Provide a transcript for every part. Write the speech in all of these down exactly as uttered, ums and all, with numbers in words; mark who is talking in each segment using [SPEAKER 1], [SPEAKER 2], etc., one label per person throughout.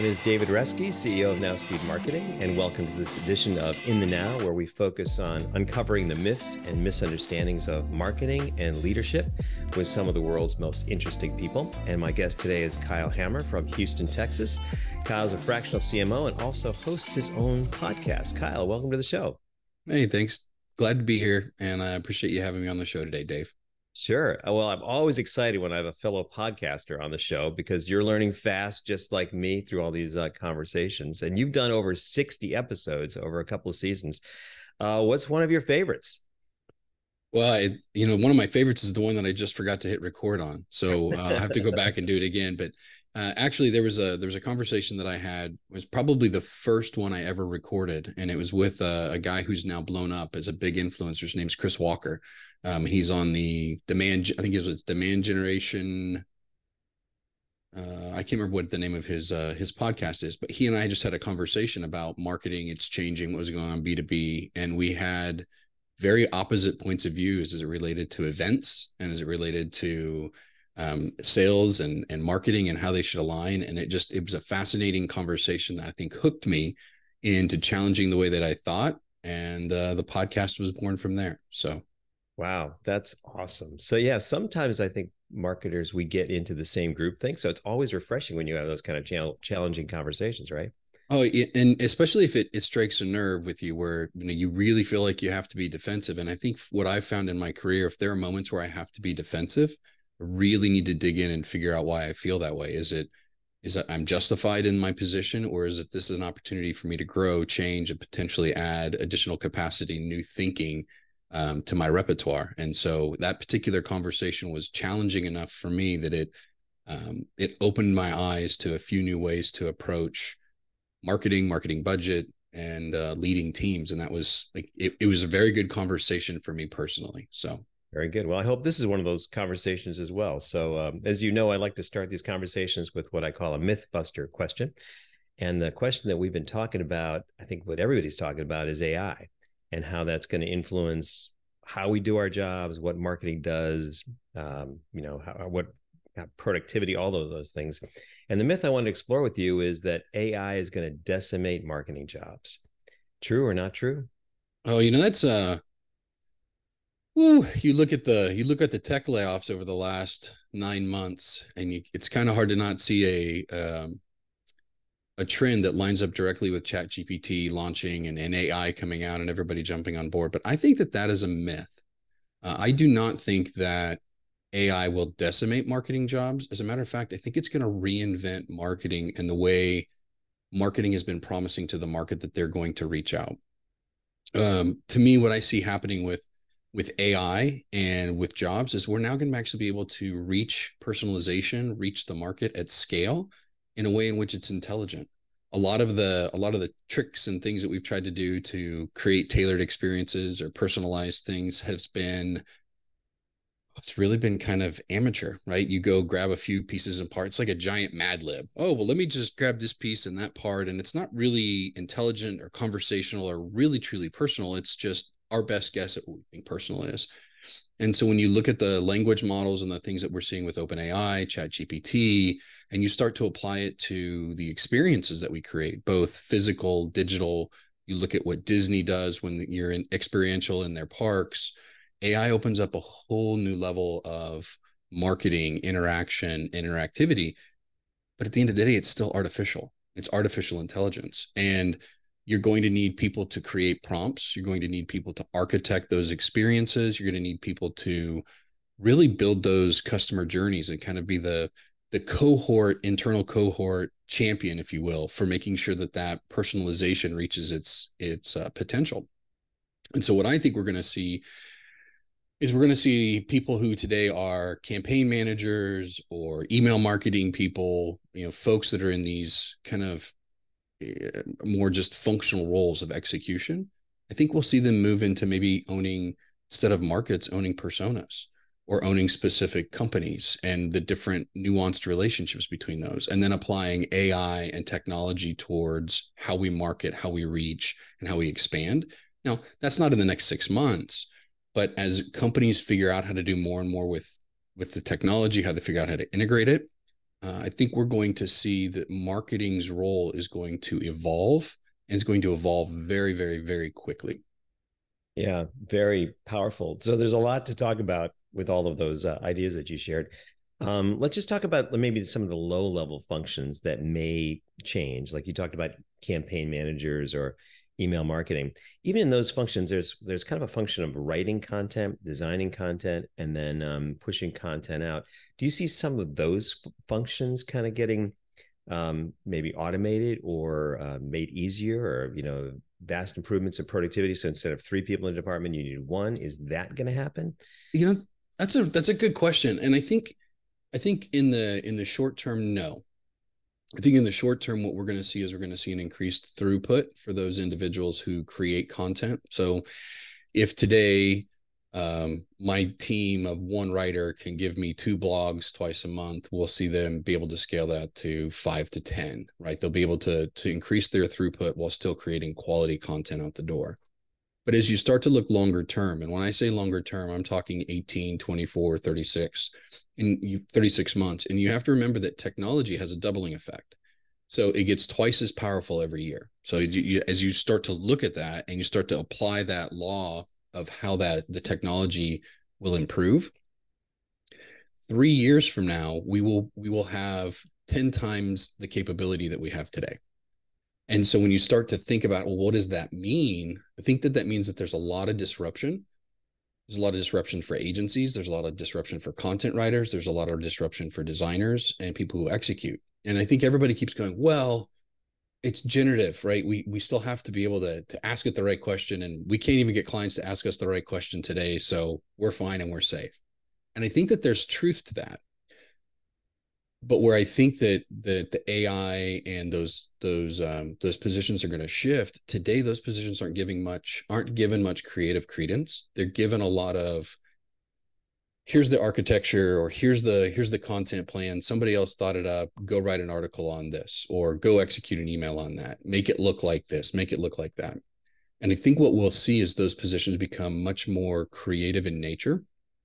[SPEAKER 1] name is David Reske, C E O of Now Speed Marketing, and welcome to this edition of In the Now, where we focus on uncovering the myths and misunderstandings of marketing and leadership with some of the world's most interesting people. And my guest today is Kyle Hammer from Houston, Texas. Kyle's a fractional C M O and also hosts his own podcast. Kyle, welcome to the show.
[SPEAKER 2] Hey, thanks. Glad to be here, and I appreciate you having me on the show today, Dave.
[SPEAKER 1] Sure. Well, I'm always excited when I have a fellow podcaster on the show because you're learning fast, just like me, through all these uh, conversations. And you've done over sixty episodes over a couple of seasons. Uh, what's one of your favorites?
[SPEAKER 2] Well, I, you know, one of my favorites is the one that I just forgot to hit record on. So uh, I'll have to go back and do it again. But uh, actually, there was a there was a conversation that I had. It was probably the first one I ever recorded. And it was with a, a guy who's now blown up as a big influencer. His name's Chris Walker. Um, he's on the demand, I think it was Demand Generation. Uh, I can't remember what the name of his uh, his podcast is, but he and I just had a conversation about marketing. It's changing, what was going on B two B. And we had very opposite points of views as it related to events and as it related to um, sales and, and marketing and how they should align. And it just, it was a fascinating conversation that I think hooked me into challenging the way that I thought. And uh, the podcast was born from there. So.
[SPEAKER 1] Wow, that's awesome. So yeah, sometimes I think marketers, we get into the same group thing. So it's always refreshing when you have those kind of channel, challenging conversations, right?
[SPEAKER 2] Oh, and especially if it, it strikes a nerve with you where, you know, you really feel like you have to be defensive. And I think what I've found in my career, if there are moments where I have to be defensive, I really need to dig in and figure out why I feel that way. Is it, is that I'm justified in my position, or is it this is an opportunity for me to grow, change, and potentially add additional capacity, new thinking Um, to my repertoire? And so that particular conversation was challenging enough for me that it um, it opened my eyes to a few new ways to approach marketing, marketing budget, and uh, leading teams. And that was like it, it was a very good conversation for me personally. So
[SPEAKER 1] very good. Well, I hope this is one of those conversations as well. So um, as you know, I like to start these conversations with what I call a myth buster question. And the question that we've been talking about, I think what everybody's talking about, is A I. And how that's going to influence how we do our jobs, what marketing does, um, you know, how, what how productivity, all of those things. And the myth I want to explore with you is that A I is going to decimate marketing jobs. True or not true?
[SPEAKER 2] Oh, you know, that's uh, whew, you look at the you look at the tech layoffs over the last nine months, and you, it's kind of hard to not see a um, a trend that lines up directly with ChatGPT launching and, and A I coming out and everybody jumping on board. But I think that that is a myth. Uh, I do not think that A I will decimate marketing jobs. As a matter of fact, I think it's going to reinvent marketing and the way marketing has been promising to the market that they're going to reach out. Um, to me, what I see happening with with A I and with jobs is we're now going to actually be able to reach personalization, reach the market at scale in a way in which it's intelligent. A lot of the a lot of the tricks and things that we've tried to do to create tailored experiences or personalized things has been, it's really been kind of amateur, right? You go grab a few pieces and parts, like a giant Mad Lib. Oh, well, let me just grab this piece and that part. And it's not really intelligent or conversational or really truly personal. It's just our best guess at what we think personal is. And so when you look at the language models and the things that we're seeing with OpenAI, ChatGPT, and you start to apply it to the experiences that we create, both physical, digital, you look at what Disney does when you're in experiential in their parks, A I opens up a whole new level of marketing, interaction, interactivity. But at the end of the day, it's still artificial. It's artificial intelligence. And you're going to need people to create prompts. You're going to need people to architect those experiences. You're going to need people to really build those customer journeys and kind of be the, the cohort, internal cohort champion, if you will, for making sure that that personalization reaches its, its uh, potential. And so what I think we're going to see is we're going to see people who today are campaign managers or email marketing people, you know, folks that are in these kind of more just functional roles of execution. I think we'll see them move into maybe owning, instead of markets, owning personas or owning specific companies and the different nuanced relationships between those, and then applying A I and technology towards how we market, how we reach, and how we expand. Now, that's not in the next six months, but as companies figure out how to do more and more with, with the technology, how they figure out how to integrate it, uh, I think we're going to see that marketing's role is going to evolve, and it's going to evolve very, very, very quickly.
[SPEAKER 1] Yeah, very powerful. So there's a lot to talk about with all of those uh, ideas that you shared. Um, let's just talk about maybe some of the low level functions that may change. Like you talked about campaign managers or email marketing. Even in those functions, there's there's kind of a function of writing content, designing content, and then um, pushing content out. Do you see some of those f- functions kind of getting um, maybe automated or uh, made easier, or you know, vast improvements in productivity? So instead of three people in the department, you need one. Is that going to happen?
[SPEAKER 2] You know, that's a that's a good question, and I think I think in the in the short term, no. I think in the short term, what we're going to see is we're going to see an increased throughput for those individuals who create content. So if today um, my team of one writer can give me two blogs twice a month, we'll see them be able to scale that to five to ten, right? They'll be able to, to increase their throughput while still creating quality content out the door. But as you start to look longer term, and when I say longer term, I'm talking eighteen, twenty-four, thirty-six, and you thirty-six months. And you have to remember that technology has a doubling effect. So it gets twice as powerful every year. So you, you, as you start to look at that and you start to apply that law of how that the technology will improve, three years from now, we will we will have ten times the capability that we have today. And so when you start to think about, well, what does that mean? I think that that means that there's a lot of disruption. There's a lot of disruption for agencies. There's a lot of disruption for content writers. There's a lot of disruption for designers and people who execute. And I think everybody keeps going, well, it's generative, right? We we still have to be able to, to ask it the right question. And we can't even get clients to ask us the right question today. So we're fine and we're safe. And I think that there's truth to that. But where I think that that the A I and those those um, those positions are going to shift today, those positions aren't giving much aren't given much creative credence. They're given a lot of, here's the architecture, or here's the here's the content plan. Somebody else thought it up. Go write an article on this, or go execute an email on that. Make it look like this. Make it look like that. And I think what we'll see is those positions become much more creative in nature,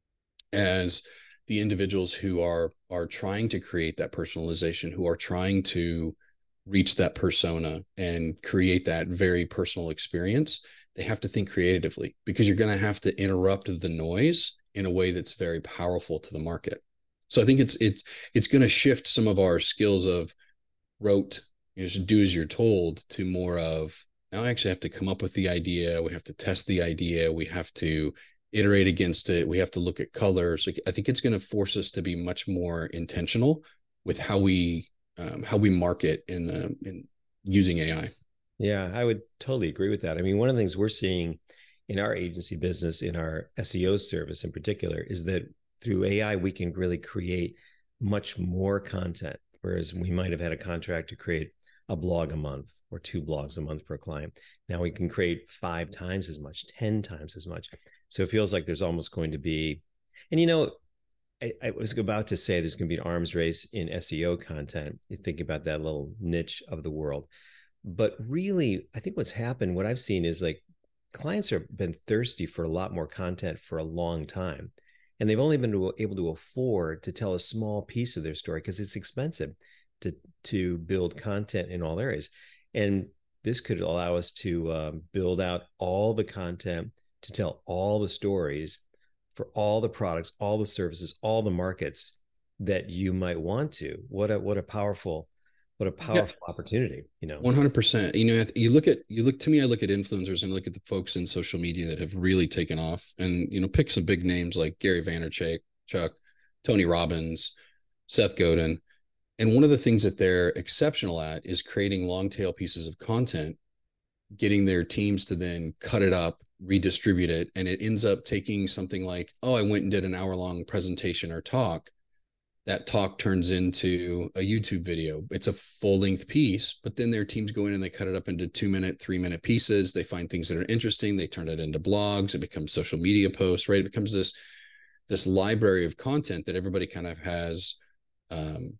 [SPEAKER 2] as the individuals who are are trying to create that personalization, who are trying to reach that persona and create that very personal experience, they have to think creatively, because you're going to have to interrupt the noise in a way that's very powerful to the market. So I think it's it's it's going to shift some of our skills of rote, you know, just do as you're told, to more of, now I actually have to come up with the idea. We have to test the idea. We have to iterate against it. We have to look at colors. I think it's going to force us to be much more intentional with how we um, how we market in the in using A I.
[SPEAKER 1] Yeah, I would totally agree with that. I mean, one of the things we're seeing in our agency business, in our S E O service in particular, is that through A I, we can really create much more content. Whereas we might have had a contract to create a blog a month or two blogs a month for a client. Now we can create five times as much, ten times as much. So it feels like there's almost going to be, and you know, I, I was about to say there's going to be an arms race in S E O content. You think about that little niche of the world. But really, I think what's happened, what I've seen is like clients have been thirsty for a lot more content for a long time. And they've only been able to afford to tell a small piece of their story because it's expensive to, to build content in all areas. And this could allow us to um, build out all the content to tell all the stories for all the products, all the services, all the markets that you might want to. What a what a powerful, what a powerful yeah. opportunity, you know.
[SPEAKER 2] one hundred percent. You know, you look at you look to me, I look at influencers and look at the folks in social media that have really taken off, and you know, pick some big names like Gary Vaynerchuk, Chuck, Tony Robbins, Seth Godin. And one of the things that they're exceptional at is creating long tail pieces of content, getting their teams to then cut it up, redistribute it. And it ends up taking something like, oh, I went and did an hour long presentation or talk. That talk turns into a YouTube video. It's a full length piece, but then their teams go in and they cut it up into two minute, three minute pieces. They find things that are interesting. They turn it into blogs. It becomes social media posts, right? It becomes this, this library of content that everybody kind of has, um,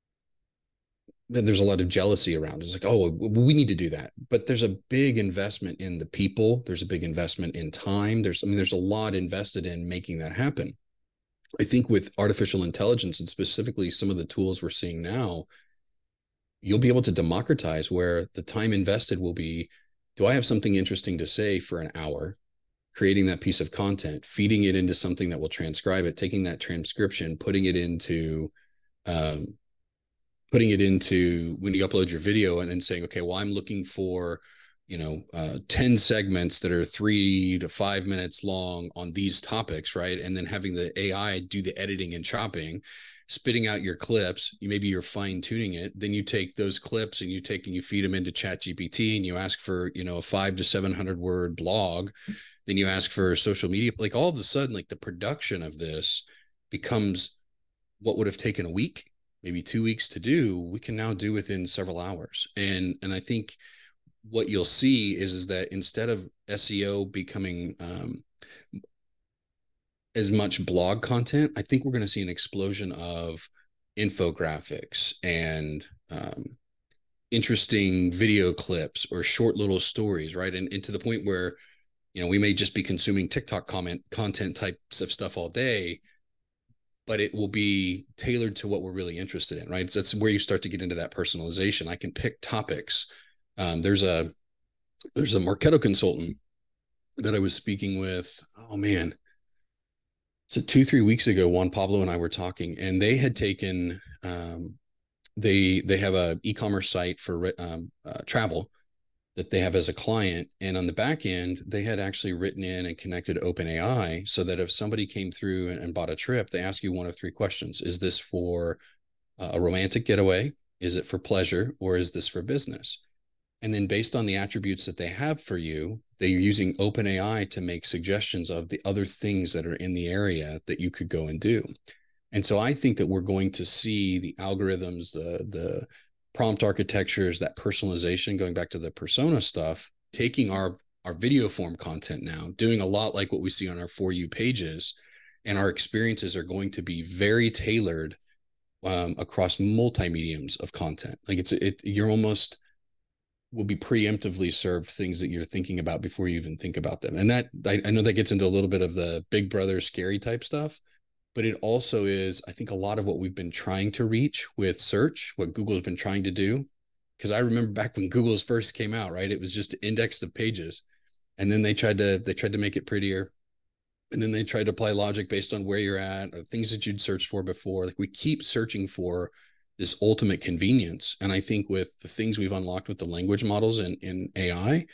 [SPEAKER 2] there's a lot of jealousy around. It's like, oh, we need to do that. But there's a big investment in the people. There's a big investment in time. There's, I mean, there's a lot invested in making that happen. I think with artificial intelligence and specifically some of the tools we're seeing now, you'll be able to democratize where the time invested will be, do I have something interesting to say for an hour? Creating that piece of content, feeding it into something that will transcribe it, taking that transcription, putting it into, um, putting it into when you upload your video, and then saying, okay, well, I'm looking for, you know, uh, ten segments that are three to five minutes long on these topics, right? And then having the A I do the editing and chopping, spitting out your clips. You maybe you're fine tuning it. Then you take those clips and you take and you feed them into Chat G P T, and you ask for, you know, a five to seven hundred word blog. Then you ask for social media. Like all of a sudden, like the production of this becomes what would have taken a week, maybe two weeks to do, we can now do within several hours. And and I think what you'll see is, is that instead of S E O becoming um, as much blog content, I think we're going to see an explosion of infographics and um, interesting video clips or short little stories, right? And, and to the point where, you know, we may just be consuming TikTok comment content types of stuff all day, but it will be tailored to what we're really interested in, right? So that's where you start to get into that personalization. I can pick topics. Um, there's a there's a Marketo consultant that I was speaking with. Oh man, so two three weeks ago, Juan Pablo and I were talking, and they had taken um, they they have a e-commerce site for um, uh, travel that they have as a client, and on the back end, they had actually written in and connected OpenAI so that if somebody came through and, and bought a trip, they ask you one of three questions: is this for a romantic getaway? Is it for pleasure? Or is this for business? And then based on the attributes that they have for you, they're using OpenAI to make suggestions of the other things that are in the area that you could go and do. And so I think that we're going to see the algorithms, the, the prompt architectures, that personalization, going back to the persona stuff, taking our, our video form content now, doing a lot like what we see on our For You pages, and our experiences are going to be very tailored um, across multi-mediums of content. Like it's, it, you're almost will be preemptively served things that you're thinking about before you even think about them. And that, I, I know that gets into a little bit of the Big Brother scary type stuff, but it also is, I think, a lot of what we've been trying to reach with search, what Google's been trying to do. Because I remember back when Google's first came out, right? It was just to index the pages. And then they tried to, they tried to make it prettier. And then they tried to apply logic based on where you're at or things that you'd searched for before. Like we keep searching for this ultimate convenience. And I think with the things we've unlocked with the language models and in A I,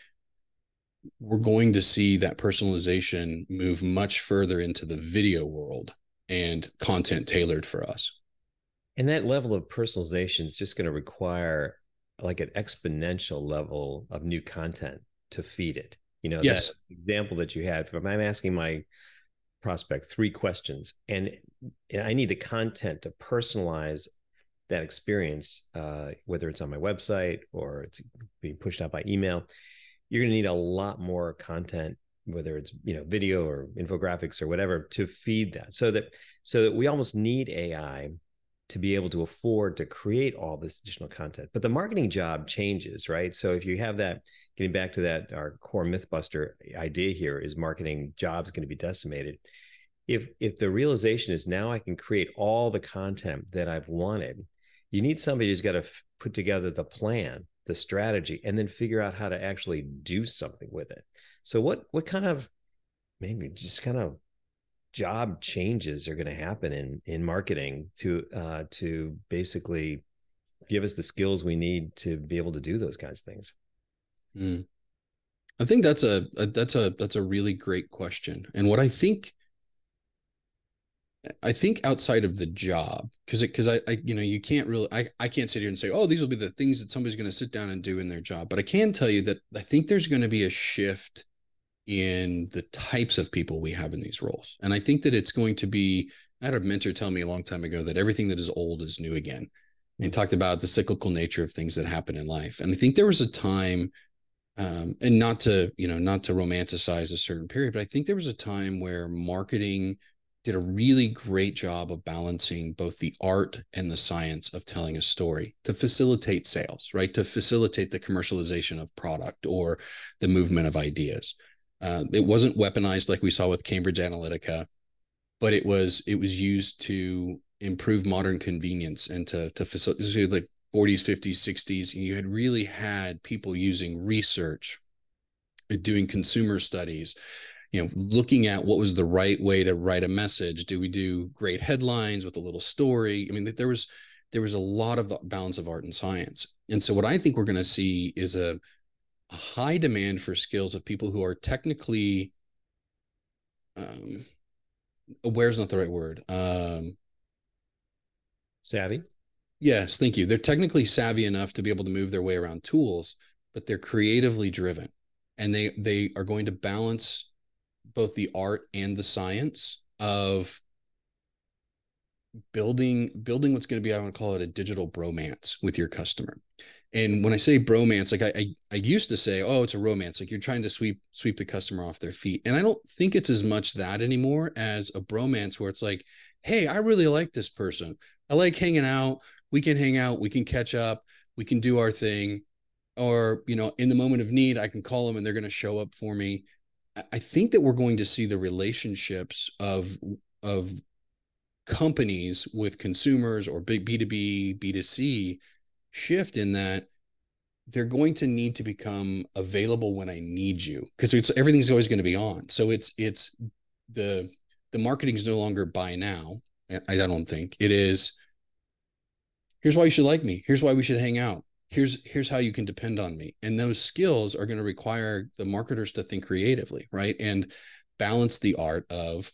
[SPEAKER 2] we're going to see that personalization move much further into the video world and content tailored for us.
[SPEAKER 1] And that level of personalization is just going to require like an exponential level of new content to feed it. You know,
[SPEAKER 2] yes.
[SPEAKER 1] That example that you had, if I'm asking my prospect three questions and I need the content to personalize that experience, uh, whether it's on my website or it's being pushed out by email, you're going to need a lot more content, whether it's, you know, video or infographics or whatever, to feed that. So that, so that we almost need A I to be able to afford to create all this additional content. But the marketing job changes, right? So if you have that, getting back to that, our core Mythbuster idea here is marketing jobs going to be decimated. If, if the realization is now I can create all the content that I've wanted, you need somebody who's got to f- put together the plan, the strategy, and then figure out how to actually do something with it. So what, what kind of, maybe just kind of job changes are going to happen in, in marketing to, uh, to basically give us the skills we need to be able to do those kinds of things?
[SPEAKER 2] Mm. I think that's a, a, that's a, that's a really great question. And what I think, I think outside of the job, because because I, I you know you can't really I, I can't sit here and say, oh, these will be the things that somebody's going to sit down and do in their job, but I can tell you that I think there's going to be a shift in the types of people we have in these roles. And I think that it's going to be, I had a mentor tell me a long time ago that everything that is old is new again, and talked about the cyclical nature of things that happen in life. And I think there was a time, um, and not to you know not to romanticize a certain period, but I think there was a time where marketing did a really great job of balancing both the art and the science of telling a story to facilitate sales, right? To facilitate the commercialization of product or the movement of ideas. Uh, it wasn't weaponized like we saw with Cambridge Analytica. but it was it was used to improve modern convenience and to to facilitate, like forties, fifties, sixties. You had really had people using research, doing consumer studies, you know, looking at what was the right way to write a message. Do we do great headlines with a little story? I mean, there was there was a lot of balance of art and science. And so what I think we're going to see is a, a high demand for skills of people who are technically um, aware is not the right word. Um,
[SPEAKER 1] Savvy.
[SPEAKER 2] Yes, thank you. They're technically savvy enough to be able to move their way around tools, but they're creatively driven, and they they are going to balance both the art and the science of building building what's going to be, I want to call it a digital bromance with your customer. And when I say bromance, like I, I I used to say, oh, it's a romance, like you're trying to sweep sweep the customer off their feet. And I don't think it's as much that anymore as a bromance, where it's like, hey, I really like this person. I like hanging out. We can hang out. We can catch up. We can do our thing. Or, you know, in the moment of need, I can call them and they're going to show up for me. I think that we're going to see the relationships of of companies with consumers, or big B two B, B two C shift, in that they're going to need to become available when I need you, because it's everything's always going to be on. So it's it's the the marketing is no longer buy now. I don't think it is. Here's why you should like me. Here's why we should hang out. Here's here's how you can depend on me. And those skills are going to require the marketers to think creatively, right? And balance the art of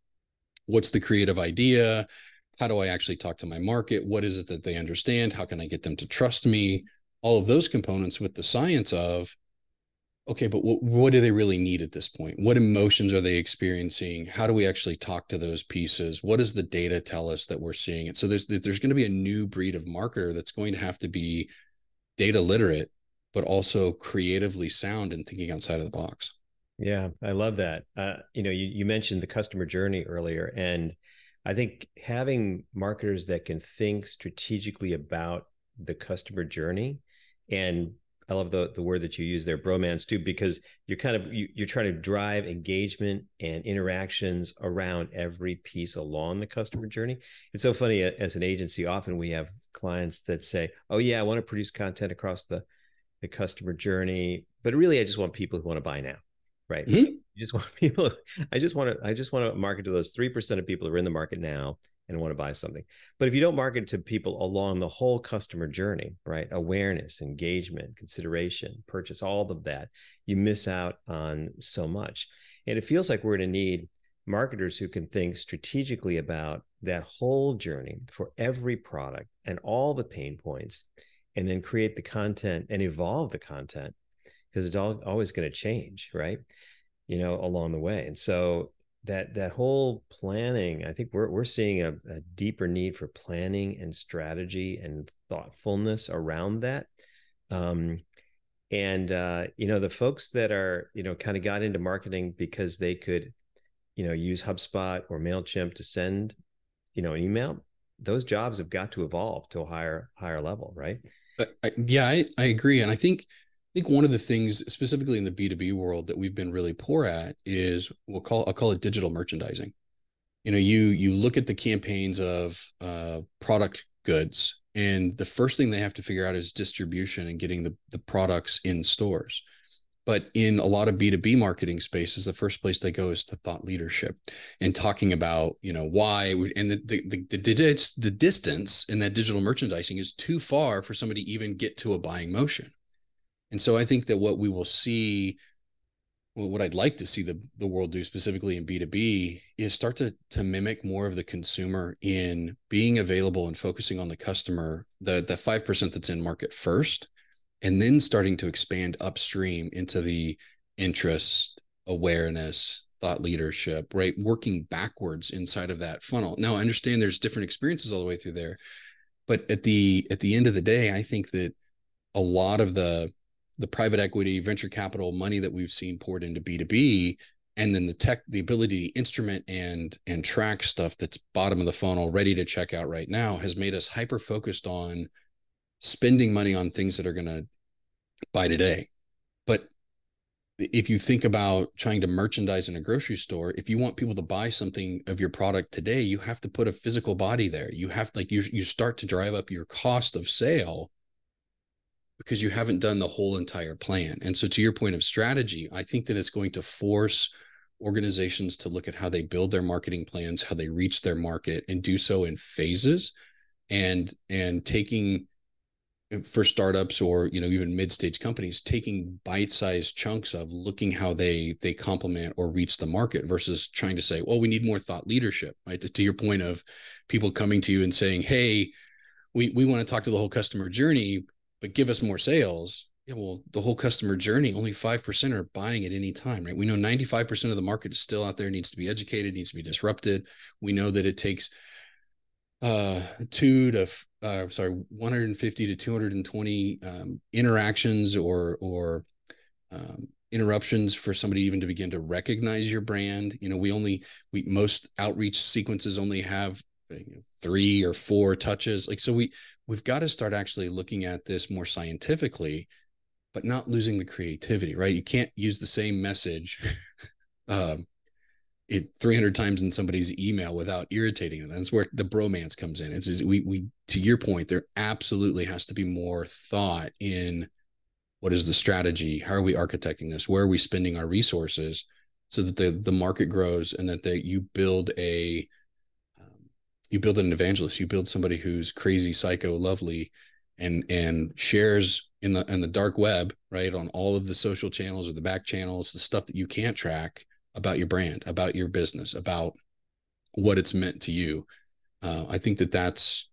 [SPEAKER 2] what's the creative idea? How do I actually talk to my market? What is it that they understand? How can I get them to trust me? All of those components with the science of, okay, but what, what do they really need at this point? What emotions are they experiencing? How do we actually talk to those pieces? What does the data tell us that we're seeing it? So there's there's going to be a new breed of marketer that's going to have to be data literate, but also creatively sound and thinking outside of the box.
[SPEAKER 1] Yeah, I love that. Uh, you know, you, you mentioned the customer journey earlier, and I think having marketers that can think strategically about the customer journey, and I love the, the word that you use there, bromance, too, because you're kind of, you, you're trying to drive engagement and interactions around every piece along the customer journey. It's so funny, as an agency, often we have clients that say, oh yeah, I want to produce content across the, the customer journey, but really I just want people who want to buy now. Right. Mm-hmm. You just want people, I just want to, I just want to market to those three percent of people who are in the market now and want to buy something. But if you don't market to people along the whole customer journey, right? Awareness, engagement, consideration, purchase, all of that, you miss out on so much. And it feels like we're going to need marketers who can think strategically about that whole journey for every product and all the pain points, and then create the content and evolve the content, because it's all, always going to change, right? You know, along the way. And so that that whole planning, I think we're we're seeing a, a deeper need for planning and strategy and thoughtfulness around that. Um, and uh, you know, the folks that are, you know, kind of got into marketing because they could, you know, use HubSpot or MailChimp to send, you know, an email, those jobs have got to evolve to a higher higher level, right?
[SPEAKER 2] I, yeah, I, I agree. And I think I think one of the things, specifically in the B two B world, that we've been really poor at is we'll call I'll call it digital merchandising. You know, you you look at the campaigns of uh, product goods, and the first thing they have to figure out is distribution and getting the, the products in stores. But in a lot of B two B marketing spaces, the first place they go is to thought leadership and talking about, you know, why, and the the the, the, the distance in that digital merchandising is too far for somebody to even get to a buying motion. And so I think that what we will see, well, what I'd like to see the, the world do specifically in B two B is start to, to mimic more of the consumer in being available and focusing on the customer, the, the five percent that's in market first, and then starting to expand upstream into the interest, awareness, thought leadership, right? Working backwards inside of that funnel. Now, I understand there's different experiences all the way through there, but at the at the end of the day, I think that a lot of the the private equity, venture capital money that we've seen poured into B two B, and then the tech, the ability to instrument and and track stuff that's bottom of the funnel, ready to check out right now, has made us hyper focused on spending money on things that are going to buy today. But if you think about trying to merchandise in a grocery store, if you want people to buy something of your product today, you have to put a physical body there. You have like you you start to drive up your cost of sale because you haven't done the whole entire plan. And so to your point of strategy, I think that it's going to force organizations to look at how they build their marketing plans, how they reach their market, and do so in phases, and and taking, for startups or, you know, even mid-stage companies, taking bite-sized chunks of looking how they they complement or reach the market versus trying to say, well, we need more thought leadership, right? To, to your point of people coming to you and saying, hey, we we want to talk to the whole customer journey, but give us more sales. Yeah, well, the whole customer journey, only five percent are buying at any time, right? We know ninety-five percent of the market is still out there, needs to be educated, needs to be disrupted. We know that it takes uh two to uh sorry one hundred fifty to two hundred twenty um interactions or or um interruptions for somebody even to begin to recognize your brand. You know, we only we most outreach sequences only have, you know, three or four touches. Like, so we we've got to start actually looking at this more scientifically, but not losing the creativity, right? You can't use the same message um it three hundred times in somebody's email without irritating them. That's where the bromance comes in. It's, we, we, to your point, there absolutely has to be more thought in what is the strategy? How are we architecting this? Where are we spending our resources so that the, the market grows and that they, you build a, um, you build an evangelist, you build somebody who's crazy, psycho, lovely, and, and shares in the, in the dark web, right? On all of the social channels or the back channels, the stuff that you can't track about your brand, about your business, about what it's meant to you. Uh, I think that that's,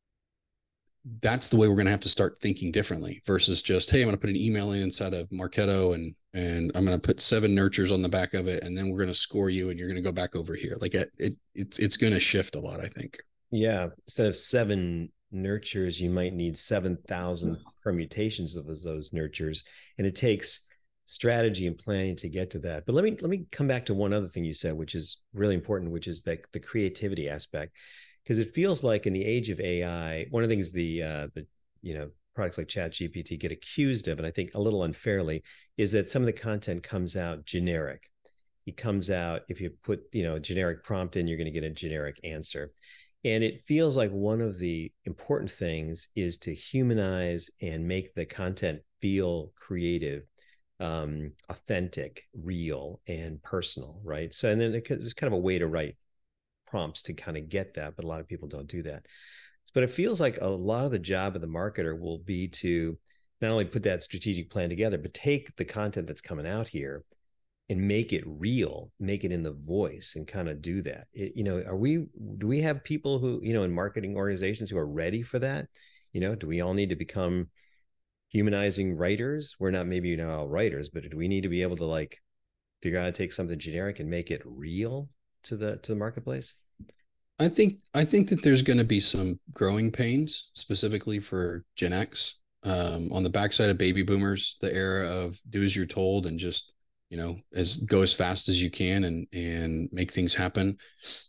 [SPEAKER 2] that's the way we're going to have to start thinking differently versus just, hey, I'm going to put an email in inside of Marketo and, and I'm going to put seven nurtures on the back of it. And then we're going to score you and you're going to go back over here. Like it, it it's, it's going to shift a lot, I think.
[SPEAKER 1] Yeah. Instead of seven nurtures, you might need seven thousand permutations of those, those nurtures. And it takes strategy and planning to get to that. But let me let me come back to one other thing you said, which is really important, which is like the creativity aspect, because it feels like in the age of A I, one of the things the uh, the you know products like ChatGPT get accused of, and I think a little unfairly, is that some of the content comes out generic. It comes out, if you put you know a generic prompt in, you're going to get a generic answer. And it feels like one of the important things is to humanize and make the content feel creative, um, authentic, real, and personal, right? So, and then it's kind of a way to write prompts to kind of get that, but a lot of people don't do that. But it feels like a lot of the job of the marketer will be to not only put that strategic plan together, but take the content that's coming out here and make it real, make it in the voice, and kind of do that. It, you know, are we, do we have people who, you know, in marketing organizations who are ready for that? You know, do we all need to become humanizing writers? We're not maybe, you know, all writers, but do we need to be able to like figure out how to take something generic and make it real to the, to the marketplace?
[SPEAKER 2] I think, I think that there's going to be some growing pains specifically for Gen X, um, on the backside of baby boomers, the era of do as you're told and just, you know, as go as fast as you can and, and make things happen.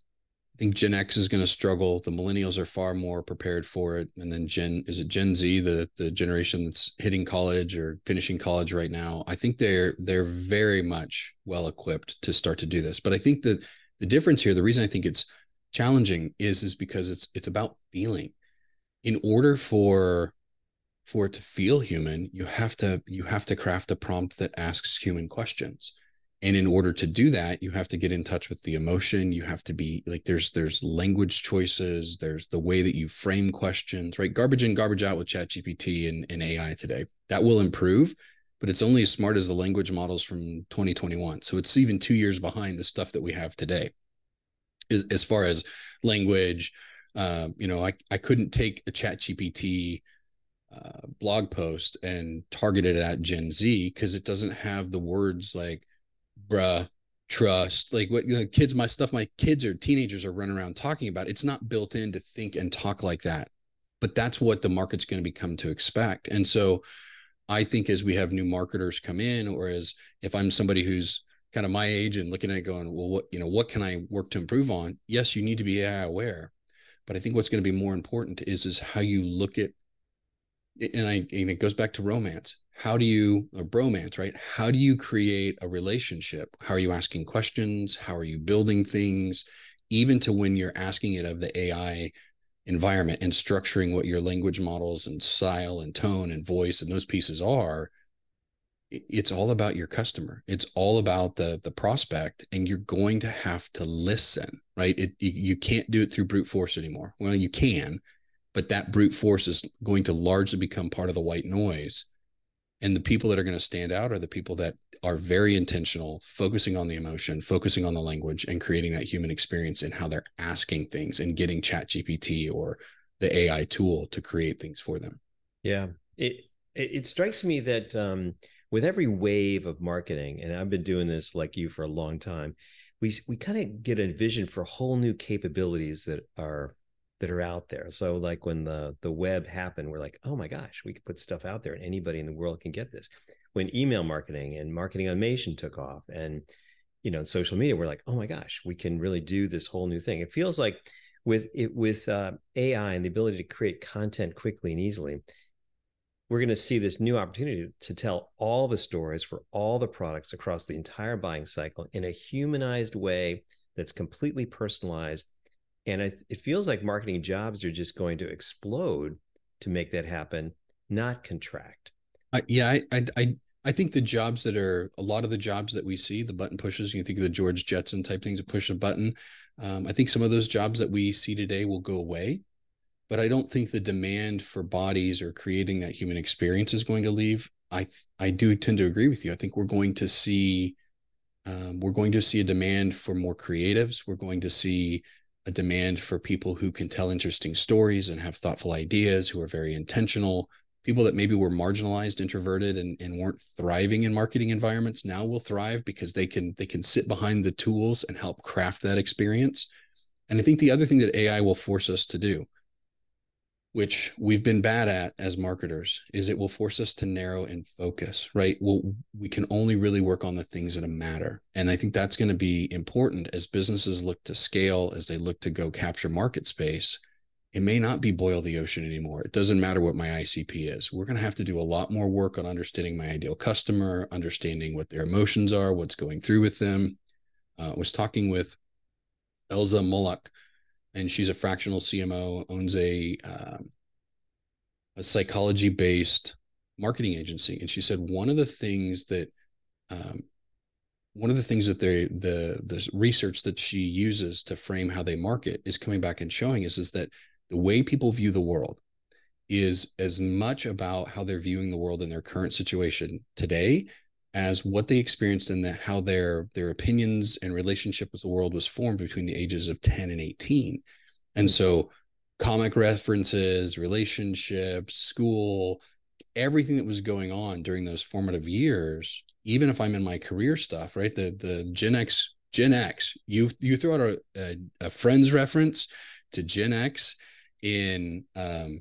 [SPEAKER 2] I think Gen X is going to struggle. The millennials are far more prepared for it. And then Gen, is it Gen Z, the, the generation that's hitting college or finishing college right now? I think they're, they're very much well equipped to start to do this. But I think that the difference here, the reason I think it's challenging is, is because it's, it's about feeling. In order for, for it to feel human, you have to, you have to craft a prompt that asks human questions. And in order to do that, you have to get in touch with the emotion. You have to be like, there's, there's language choices. There's the way that you frame questions, right? Garbage in, garbage out with ChatGPT and, and A I today. That will improve, but it's only as smart as the language models from twenty twenty-one. So it's even two years behind the stuff that we have today. As, as far as language, uh, you know, I, I couldn't take a ChatGPT uh, blog post and target it at Gen Z because it doesn't have the words like, bruh, trust, like what, you know, kids, my stuff, my kids or teenagers are running around talking about. It's not built in to think and talk like that, but that's what the market's going to become to expect. And so I think as we have new marketers come in, or as if I'm somebody who's kind of my age and looking at it going, well, what, you know, what can I work to improve on? Yes, you need to be A I aware, but I think what's going to be more important is, is how you look at, and I, and it goes back to romance. how do you, a bromance, right? How do you create a relationship? How are you asking questions? How are you building things? Even to when you're asking it of the A I environment and structuring what your language models and style and tone and voice and those pieces are, it's all about your customer. It's all about the the prospect, and you're going to have to listen, right? It, you, you can't do it through brute force anymore. Well, you can, but that brute force is going to largely become part of the white noise. And the people that are going to stand out are the people that are very intentional, focusing on the emotion, focusing on the language, and creating that human experience in how they're asking things and getting Chat G P T or the A I tool to create things for them.
[SPEAKER 1] Yeah. It, it, it strikes me that um, with every wave of marketing, and I've been doing this like you for a long time, we, we kind of get a vision for whole new capabilities that are that are out there. So like when the the web happened, we're like, oh my gosh, we could put stuff out there and anybody in the world can get this. When email marketing and marketing automation took off, and you know, social media, we're like, oh my gosh, we can really do this whole new thing. It feels like with it with uh, A I and the ability to create content quickly and easily, we're going to see this new opportunity to tell all the stories for all the products across the entire buying cycle in a humanized way that's completely personalized. And it, it feels like marketing jobs are just going to explode to make that happen, not contract.
[SPEAKER 2] Uh, yeah, I, I, I, I think the jobs that are a lot of the jobs that we see, the button pushes, you think of the George Jetson type things, to push a button. Um, I think some of those jobs that we see today will go away, but I don't think the demand for bodies or creating that human experience is going to leave. I, I do tend to agree with you. I think we're going to see, um, we're going to see a demand for more creatives. We're going to see a demand for people who can tell interesting stories and have thoughtful ideas, who are very intentional. People that maybe were marginalized, introverted, and, and weren't thriving in marketing environments now will thrive because they can they can sit behind the tools and help craft that experience. And I think the other thing that A I will force us to do, which we've been bad at as marketers, is it will force us to narrow and focus, right? Well, we can only really work on the things that matter. And I think that's going to be important as businesses look to scale, as they look to go capture market space. It may not be boil the ocean anymore. It doesn't matter what my I C P is. We're going to have to do a lot more work on understanding my ideal customer, understanding what their emotions are, what's going through with them. Uh, I was talking with Elza Mullock, and she's a fractional C M O, owns a um, a psychology-based marketing agency. And she said one of the things that um, one of the things that they the the research that she uses to frame how they market is coming back and showing us is that the way people view the world is as much about how they're viewing the world in their current situation today as what they experienced and the, how their their opinions and relationship with the world was formed between the ages of ten and eighteen. And so comic references, relationships, school, everything that was going on during those formative years, even if I'm in my career stuff, right? The the Gen X, Gen X, you you throw out a, a, a Friends reference to Gen X in, um,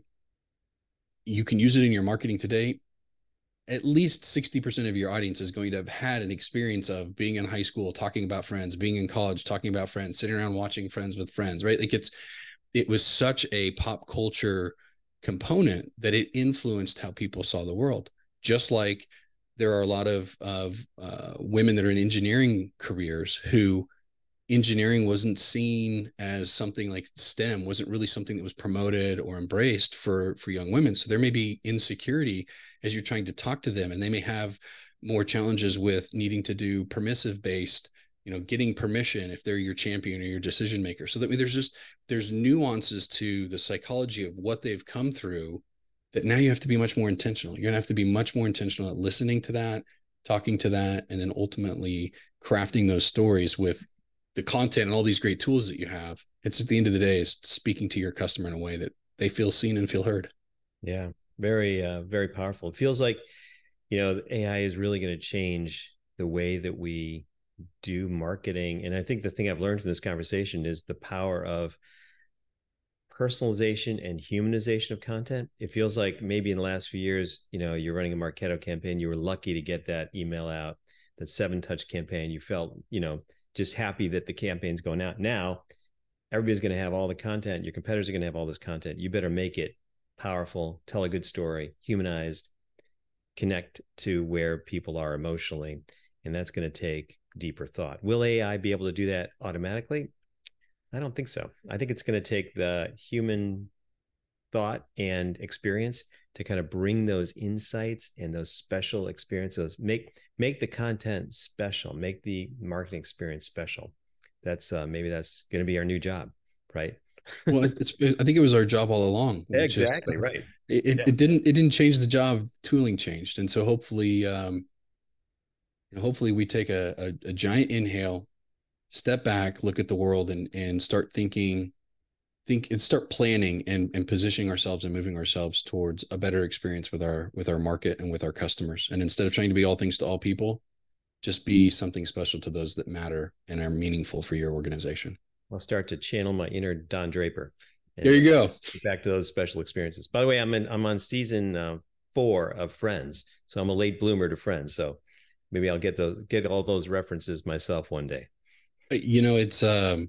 [SPEAKER 2] you can use it in your marketing today. At least sixty percent of your audience is going to have had an experience of being in high school, talking about friends, being in college, talking about friends, sitting around watching Friends with Friends, right? Like it's, it was such a pop culture component that it influenced how people saw the world. Just like there are a lot of, of uh, women that are in engineering careers who engineering wasn't seen as something like STEM, wasn't really something that was promoted or embraced for, for young women. So there may be insecurity as you're trying to talk to them, and they may have more challenges with needing to do permissive based, you know, getting permission if they're your champion or your decision maker. So that there's just, there's nuances to the psychology of what they've come through that now you have to be much more intentional. You're going to have to be much more intentional at listening to that, talking to that, and then ultimately crafting those stories with the content and all these great tools that you have. It's at the end of the day is speaking to your customer in a way that they feel seen and feel heard.
[SPEAKER 1] Yeah, very, uh, very powerful. It feels like, you know, A I is really going to change the way that we do marketing. And I think the thing I've learned from this conversation is the power of personalization and humanization of content. It feels like maybe in the last few years, you know, you're running a Marketo campaign, you were lucky to get that email out, that seven touch campaign. You felt, you know, just happy that the campaign's going out. Now, everybody's going to have all the content. Your competitors are going to have all this content. You better make it powerful, tell a good story, humanized. connect to where people are emotionally. And that's going to take deeper thought. Will A I be able to do that automatically? I don't think so. I think it's going to take the human thought and experience to kind of bring those insights and those special experiences, make make the content special, make the marketing experience special. That's uh, maybe that's going to be our new job, right?
[SPEAKER 2] Well, it's, I think it was our job all along.
[SPEAKER 1] Exactly
[SPEAKER 2] is,
[SPEAKER 1] right.
[SPEAKER 2] It, it,
[SPEAKER 1] yeah.
[SPEAKER 2] it didn't it didn't change the job. Tooling changed, and so hopefully, um, hopefully we take a, a, a giant inhale, step back, look at the world, and and start thinking, think and start planning and and positioning ourselves and moving ourselves towards a better experience with our with our market and with our customers. And instead of trying to be all things to all people, just be something special to those that matter and are meaningful for your organization.
[SPEAKER 1] I'll start to channel my inner Don Draper.
[SPEAKER 2] There you go.
[SPEAKER 1] Back to those special experiences. By the way, I'm in, I'm on season uh, four of Friends, so I'm a late bloomer to Friends. So maybe I'll get those, get all those references myself one day.
[SPEAKER 2] You know, it's um,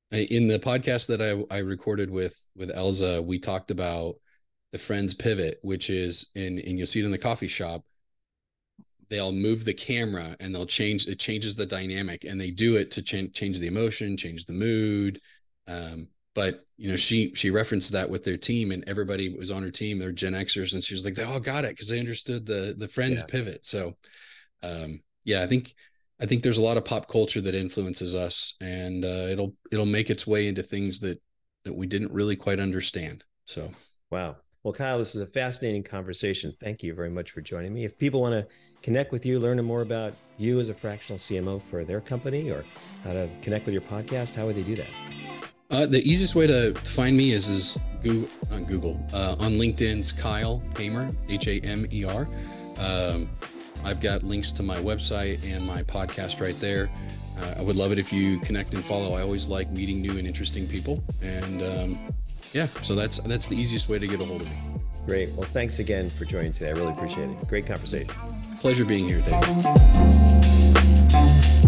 [SPEAKER 2] in the podcast that I I recorded with with Elza, we talked about the Friends pivot, which is in and you'll see it in the coffee shop. They'll move the camera and they'll change, it changes the dynamic, and they do it to change, change the emotion, change the mood. Um, but you know, she, she referenced that with their team, and everybody was on her team, they're Gen Xers. And she was like, they all got it, cause they understood the, the Friends yeah. pivot. So um, yeah, I think, I think there's a lot of pop culture that influences us, and uh, it'll, it'll make its way into things that, that we didn't really quite understand. So,
[SPEAKER 1] wow. Well, Kyle, this is a fascinating conversation. Thank you very much for joining me. If people want to connect with you, learn more about you as a fractional C M O for their company, or how to connect with your podcast, how would they do that?
[SPEAKER 2] Uh, the easiest way to find me is, is Google, not Google, uh, on LinkedIn's Kyle Hamer, H A M E R. Um, I've got links to my website and my podcast right there. Uh, I would love it if you connect and follow. I always like meeting new and interesting people. And um, yeah, so that's that's the easiest way to get a hold of me.
[SPEAKER 1] Great. Well, thanks again for joining today. I really appreciate it. Great conversation.
[SPEAKER 2] Pleasure being here, David.